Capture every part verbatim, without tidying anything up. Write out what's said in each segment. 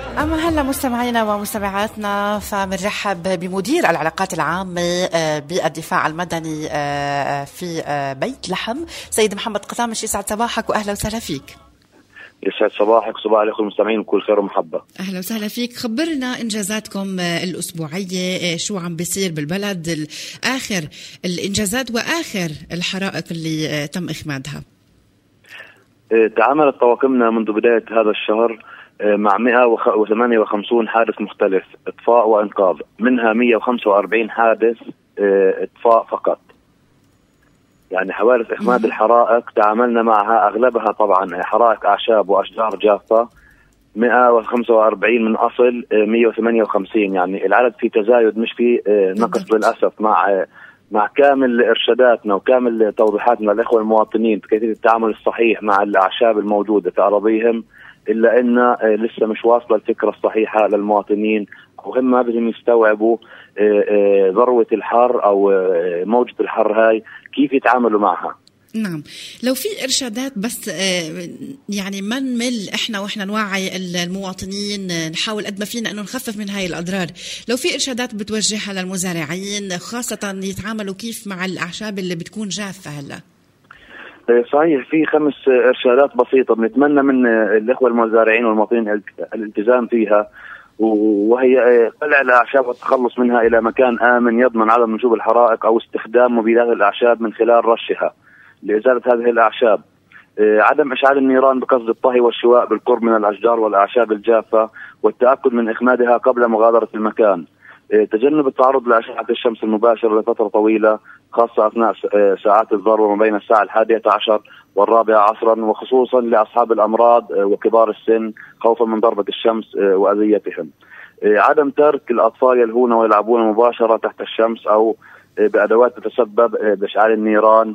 أما هلا مستمعينا ومستمعاتنا، فمنرحب بمدير العلاقات العامة بالدفاع المدني في بيت لحم، سيد محمد قطامش. يسعد صباحك وأهلا وسهلا فيك. يسعد صباحك، صباح عليكم المستمعين، كل خير ومحبة. أهلا وسهلا فيك. خبرنا إنجازاتكم الأسبوعية، شو عم بيصير بالبلد، آخر الإنجازات وآخر الحرائق اللي تم إخمادها. تعاملت طواقمنا منذ بداية هذا الشهر مع مئة وثمانية وخمسين حادث مختلف إطفاء وإنقاذ، منها مئة وخمسة وأربعين حادث إطفاء فقط. يعني حوادث إخماد الحرائق تعاملنا معها أغلبها طبعا حرائق أعشاب وأشجار جافة، مئة وخمسة وأربعين من أصل مئة وثمانية وخمسين. يعني العدد في تزايد مش في نقص للأسف، مع مع كامل إرشاداتنا وكامل توضيحاتنا للإخوة المواطنين كيفية التعامل الصحيح مع الأعشاب الموجودة في أراضيهم، إلا أن لسه مش واصلة الفكرة الصحيحة للمواطنين، وهم ما بدهم يستوعبوا ذروة الحر أو موجة الحر هاي كيف يتعاملوا معها. نعم، لو في إرشادات بس يعني ما نمل إحنا وإحنا نوعي المواطنين، نحاول قد ما فينا إنه نخفف من هاي الأضرار. لو في إرشادات بتوجهها للمزارعين خاصة يتعاملوا كيف مع الأعشاب اللي بتكون جافة هلا. صحيح، في خمس إرشادات بسيطة بنتمنى من الإخوة المزارعين والمواطنين الالتزام فيها، وهي قلع الأعشاب والتخلص منها إلى مكان آمن يضمن عدم نشوب الحرائق، أو استخدام مبيدات الأعشاب من خلال رشها لإزالة هذه الأعشاب. عدم إشعال النيران بقصد الطهي والشواء بالقرب من الأشجار والأعشاب الجافة، والتأكد من إخمادها قبل مغادرة المكان. تجنب التعرض لأشعة الشمس المباشرة لفترة طويلة، خاصة أثناء ساعات الذروة ما بين الساعة الحادية عشر والرابعة عصرا، وخصوصا لأصحاب الأمراض وكبار السن خوفا من ضربة الشمس وأذيتهم. عدم ترك الأطفال يلهون ويلعبون مباشرة تحت الشمس أو بأدوات تتسبب بإشعال النيران،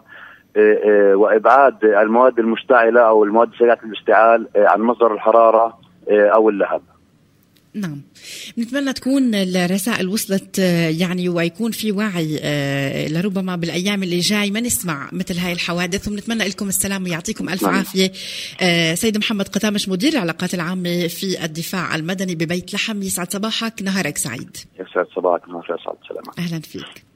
وإبعاد المواد المشتعلة أو المواد سريعة الاشتعال عن مصدر الحرارة أو اللهب. نعم، نتمنى تكون الرسائل وصلت يعني، ويكون في وعي لربما بالأيام اللي جاي ما نسمع مثل هاي الحوادث، ونتمنى لكم السلام ويعطيكم ألف عافية. سيد محمد قطامش، مدير العلاقات العامة في الدفاع المدني ببيت لحم، يسعد صباحك، نهارك سعيد. يسعد صباحك، نهارك سعيد، سلام. أهلا فيك.